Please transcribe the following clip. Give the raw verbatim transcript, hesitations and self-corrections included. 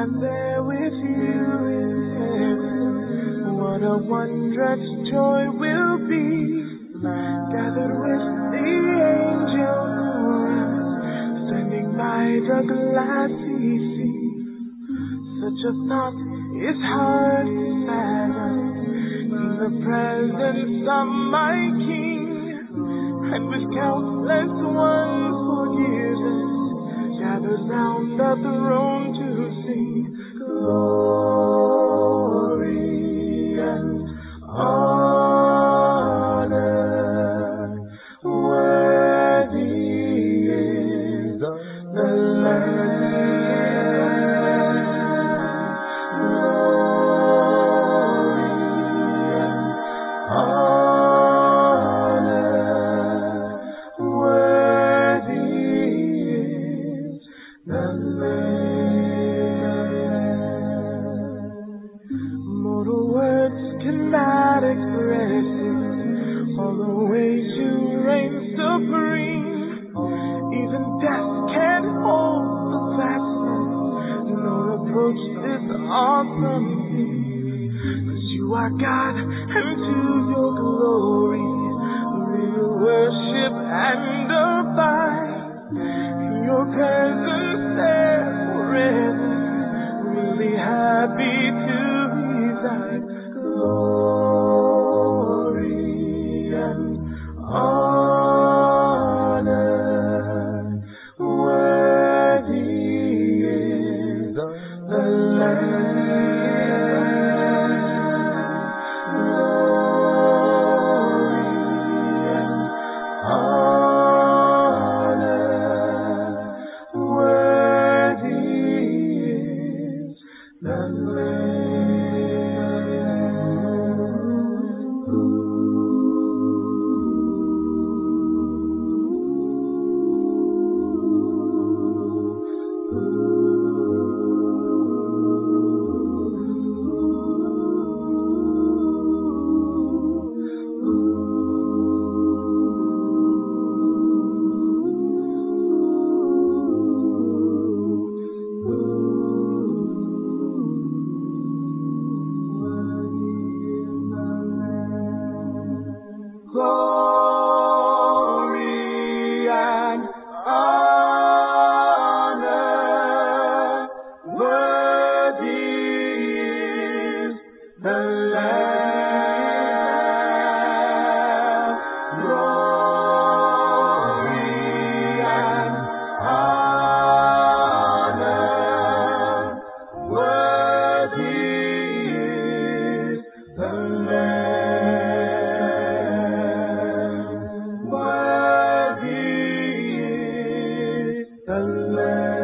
I'm there with you in heaven. What a wondrous joy will be, gathered with the angels, standing by the glassy sea. Such a thought is hard to fathom, in the presence of my King, and with countless ones forgiven, gathered round the throne to sing glory and honor. Worthy is the Lamb. Awesome, 'cause you are God, and to your glory we will worship and abide in your presence there forever. Really happy to reside. Glory and honor. Worthy is the Lamb. Glory and honor, worthy is the Lamb. Glory and honor, worthy is the Lamb. The Lamb.